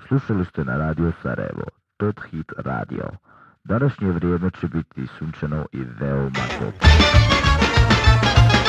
Slušali ste na Radio Sarajevo, Tot Hit Radio. Današnje vrijeme će biti sunčano i veoma toplo.